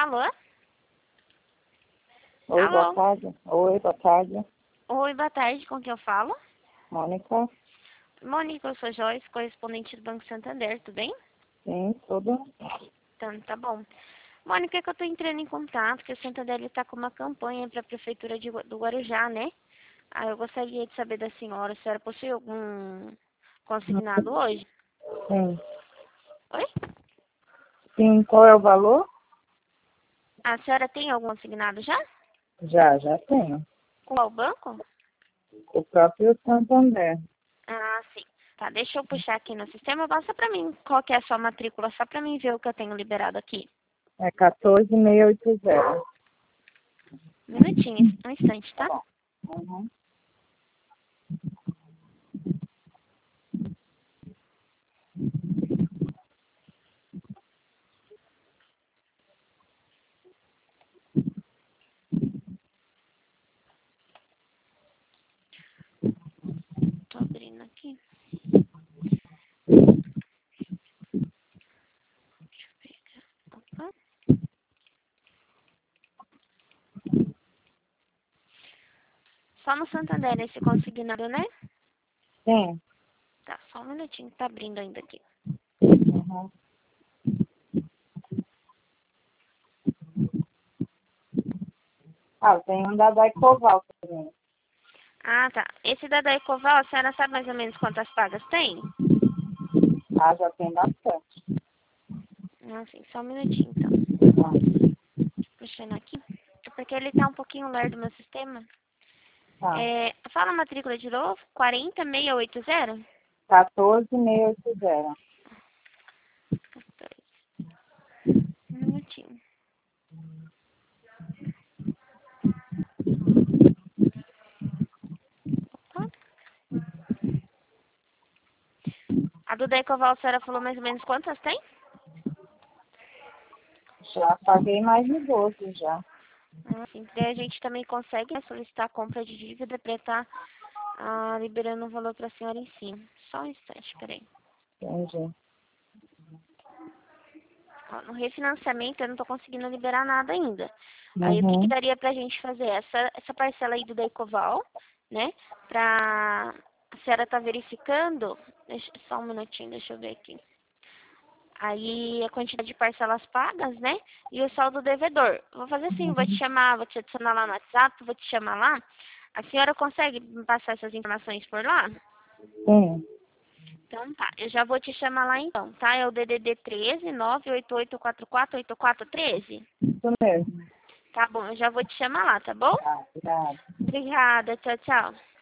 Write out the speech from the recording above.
Alô? Oi, boa Alô? tarde. Oi, boa tarde. Oi, boa tarde, com quem eu falo? Mônica? Mônica, eu sou Joyce, correspondente do Banco Santander, tudo bem? Sim, tudo? Então, tá bom. Mônica, é que eu tô entrando em contato, que o Santander está com uma campanha para a Prefeitura do Guarujá, né? Eu gostaria de saber da senhora, a senhora possui algum consignado hoje? Sim. Oi? Sim, qual é o valor? A senhora tem algum consignado já? Já tenho. Com qual banco? O próprio Santander. Ah, sim. Tá, deixa eu puxar aqui no sistema. Passa pra mim qual que é a sua matrícula, só pra mim ver o que eu tenho liberado aqui. É 14680. Um minutinho, um instante, tá? Uhum. Tô abrindo aqui. Opa. Só no Santander esse consignado, né? Sim. Tá, só um minutinho, tá abrindo ainda aqui. Uhum. Tem um da Daicoval também. Ah, tá. Esse da Ecoval, a senhora sabe mais ou menos quantas pagas tem? Já tem bastante. Ah, sim, só um minutinho, então. Tá. Puxando aqui. É porque ele tá um pouquinho lerdo no meu sistema. Tá. Fala a matrícula de novo. 40680? 14680. Um minutinho. Opa. A do Ecoval, a senhora falou mais ou menos quantas tem? Já paguei mais de 12 já. Ah, sim. Daí a gente também consegue, né, solicitar a compra de dívida para estar liberando o valor para a senhora em cima. Só um instante, peraí. Entendi. Ó, no refinanciamento eu não estou conseguindo liberar nada ainda. Aí o que Uhum. daria pra gente fazer? Essa parcela aí do Ecoval, né? Pra a senhora tá verificando. Só um minutinho, deixa eu ver aqui. Aí a quantidade de parcelas pagas, né? E o saldo devedor. Vou fazer assim, vou te Uhum. chamar, vou te adicionar lá no WhatsApp, vou te chamar lá. A senhora consegue me passar essas informações por lá? Sim. Então tá, eu já vou te chamar lá então, tá? É o DDD 13 988448413. Isso mesmo. Tá bom, eu já vou te chamar lá, tá bom? Tá, obrigada. Obrigada, tchau, tchau.